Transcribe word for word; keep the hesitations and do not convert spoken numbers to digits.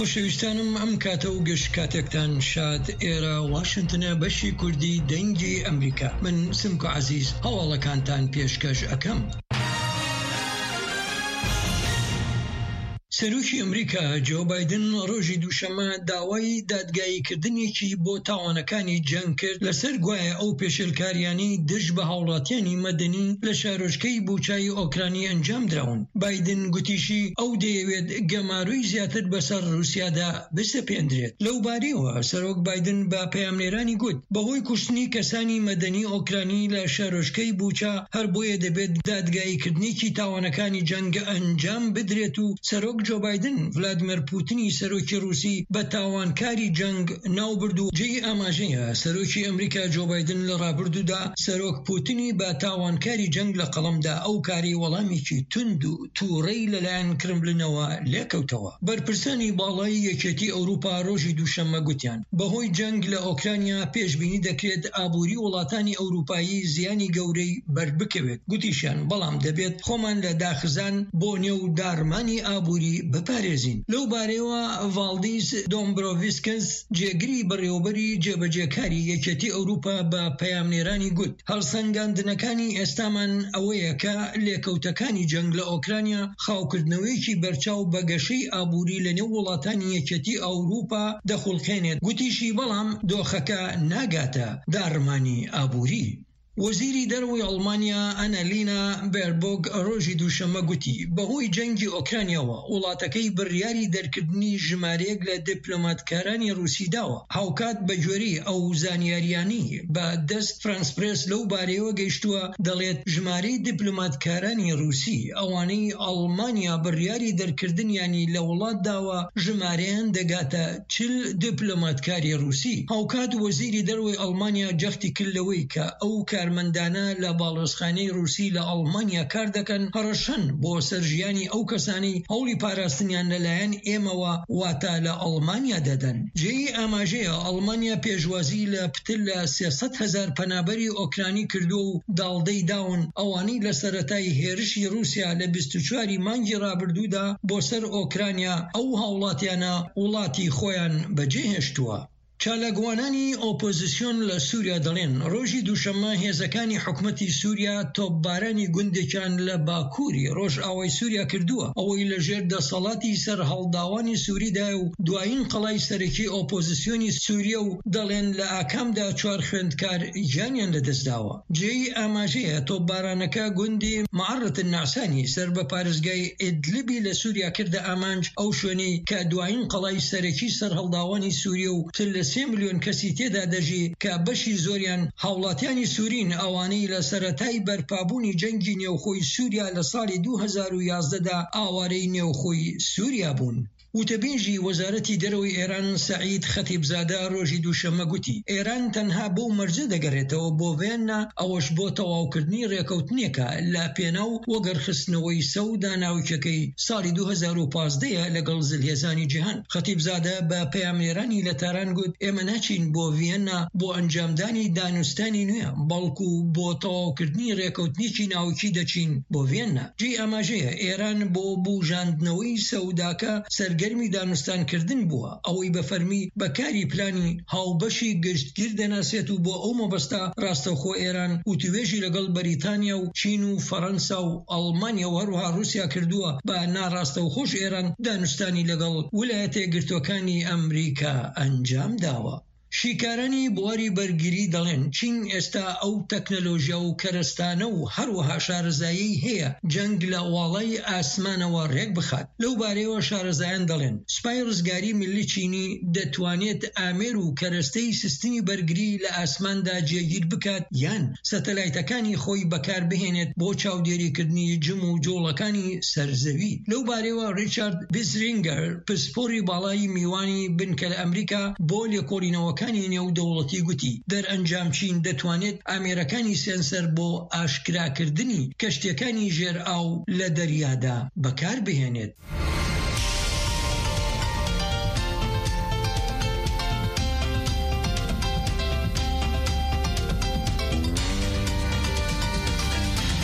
خۆشەویستانم ئەم کاتە و گەشت کاتێکتان شاد. ئێرە واشنتنە بەشی کوردی دەنگی ئەمریکا. من سمکو عەزیز هەواڵەکانتان پێشکەش ئەکەم. سەرۆکی ئەمریکا جۆ بایدن ڕۆژی دووشەمە داوای دادگاییکردنێکی بۆ تاوانەکانی جەنگ کرد لەسەر گوایە ئەو پێشێلکاریانەی دژ بە هاوڵاتیانی مەدەنی لە شارۆچکەی بووچای ئۆکرانی ئەنجام دراون. بایدن گوتیشی ئەو دەیەوێت گەماروی زیاتر بەسەر رووسیادا بسەپێندرێت. لەو بارەیەوە سەرۆک بایدن بە پەیامنێرانی گوت بەهۆی کوشتنی کەسانی مەدەنی ئۆکرانی لە شارۆچکەی بووچا هەر بۆیە دەبێت دادگاییکردنێکی تاوانەکانی جەنگ ئەنجام بدرێت و سەرۆک جۆ بایدن ڤلادیمیر پوتینی سەرۆکی رووسی بە تاوانکاری جەنگ ناوبرد و جێی ئاماژەیە سەرۆکی ئەمریکا جۆ بایدن لە ڕابردوودا سەرۆک پوتینی بە تاوانکاری جەنگ لە قەڵەمدا ئەو کاری وەڵامێکی تند و تووڕەی لەلایەن کرملنەوە لێکەوتەوە. بەرپرسانی باڵای یەکێتی ئەوروپا ڕۆژی دووشەممە گوتیان بەهۆی جەنگ لە ئۆکرانیا پێشبینی دەکرێت ئابووری وڵاتانی ئەوروپایی زیانی گەورەی بەربکەوێت. گوتیشیان بەڵام دەبێت خۆمان لە داخزان بۆ نێو دارمانی ئابووری بپارێزین. لەو بارەیەوە ڤالدیس دۆمبرۆڤسکس جێگری بەڕێوەبەری جێبەجێکاری یەکێتی ئەوروپا بە پەیامنێرانی گوت هەڵسەنگاندنەکانی ئێستامان ئەوەیە کە لێکەوتەکانی جەنگ لە ئۆکرانیا خاوکردنەوەیەکی بەرچاو بە گەشەی ئابووری لە نێو وڵاتانی یەکێتی ئەوروپا دەخوڵکێنێت. گوتیشی بەڵام دۆخەکە ناگاتە دارمانی ئابووری. وەزیری دەرەوەی ئەڵمانیا ئەنەلینا بێربۆگ ڕۆژی دووشەممە گوتی بەهۆی جەنگی ئۆکرانیەوە وڵاتەکەی بڕیاری دەرکردنی ژمارەیەک لە دیپلۆماتکارانی رووسی داوە. هاوکات بە گوێرەی ئەو زانیاریانی بە دەست فرانس پرێس لەو بارەیەوە گەیشتووە دەڵێت ژمارەی دیپلۆماتکارانی رووسی ئەوانەی ئەڵمانیا بڕیاری دەرکردنیانی لە وڵات داوە ژمارەیان دەگاتە چل دیپلۆماتکاری رووسی. هاوکات وەزیری دەرەوەی ئەڵمانیا جەختی کردلەوەی کە ئەو کارمەندانە لە باڵۆزخانەی رووسی لە ئەڵمانیا کار دەکەن هەڕەشەن بۆ سەرژیانی ئەو کەسانی هەوڵی پاراستنیان لەلایەن ئێمەوە واتە لە ئەڵمانیا دەدەن. جێی ئاماژەیە ئەڵمانیا پێشوازی لە پتر لە سێسەد هەزار پەنابەری ئۆکرانی کردو و داڵدەی داون ئەوانەی لە سەرەتای هێرشی رووسیا لە بیست و چواری مانگی ڕابردوودا بۆ سەر ئۆکرانیا ئەو هاوڵاتیانە وڵاتی خۆیان بەجێهێشتووە. چالاگوانانی ئۆپۆزیسیۆن لە سووریا دەڵێن ڕۆژی دووشەممە هێزەکانی حکومەتی سووریا تۆپبارانی گوندێکیان لە باکووری ڕۆژ ئاوای سووریا کردووە ئەوەی لەژێر دەسەڵاتی سەر هەڵداوانی سووریدا و دوایین قەڵای سەرەکی ئۆپۆزیسیۆنی سووریا و دەڵێن لە ئاکامدا چوار خوێندکار گیانیان لەدەستداوە. جێی ئاماژەیە تۆپبارانەکە گوندی معەرەت الناسانی سەر بە پارێزگای ئیدلیبی لە سووریا کردە ئامانج ئەو شوێنەی کە دوایین قەڵای سەرەکی سەر هەڵداوانی سووریا و سێ ملیۆن کەسی تێدا دەژی کە بەشی زۆریان هاوڵاتیانی سوورین ئەوانەی لە سەرەتای بەرپابوونی جەنگی نێوخۆی سووریا لە ساڵی دوو هەزار و یازدەدا ئاوارەی نێوخۆی سووریا بوون. وتەبێژی وەزارەتی دەرەوەی ئێران سەعید خەتیبزادە ڕۆژی دووشەممە گوتی ئێران تەنها بۆ مەرجە دەگەڕێتەوە بۆ ڤێننا ئەوەش بۆ تەواوکردنی ڕێکەوتنێکە لە پێناو وەگەرخستنەوەی سە و داناوچەکەی ساڵی دوو هەزار و پانزدەیە لەگەڵ زلهێزانی جیهان. خەتیبزادە بە پەیامنێرانی لە تاران گوت ئێمە ناچین بۆ ڤێننا بۆ ئەنجامدانی دانوستانی نوێ بەڵکو بۆ تەواوکردنی ڕێکەوتنێکی ناوکی دەچین بۆ ڤێننا. جێی ئاماژەیە ئێران بۆ بوژاندنەوەی سەوداکە سەر گەرمی دانوستانکردن بووە ئەوەی بە فەرمی بەکاری پلانی هاوبەشی گشتگیر دەناسێت و بۆ ئەو مەبەستە ڕاستەوخۆ ئێران وتوێژی لەگەڵ بەریتانیا و چین و فەڕەنسا و ئەڵمانیا و هەروها رووسیا کردووە بە ناڕاستەوخۆش ئێران دانوستانی لەگەڵ ویلایەتە یەکگرتووەکانی ئەمریکا ئەنجام داوە. شیکارانی بواری بەرگری دەڵێن چین ئێستا ئەو تەکنەلۆژیا و کەرەستانە و هەروەها شارەزایی هەیە جەنگ لە واڵای ئاسمانەوە ڕێک بخات. لەو بارەیەوە شارەزایان دەڵێن سوپای ڕزگاری ملی چینی دەتوانێت ئامێر و کەرەستەی سیستمی بەرگری لە ئاسماندا جێگیر بکات یان سەتەلایتەکانی خۆی بەکار بهێنێت بۆ چاودێریکردنی جم و جۆڵەکانی سەرزەوی. لەو بارەیەوە ریچارد بیسرینگەر پسپۆری باڵای میوانی بنکە لە ئەمریکا بۆ لێکۆڵینەوە کانی نێودەوڵەتی گوتی دەرئەنجام چین دەتوانێت ئامێرەکانی سێنسەر بۆ ئاشکراکردنی کەشتیەکانی ژێر ئاو لە دەریادا بەکار بهێنێت.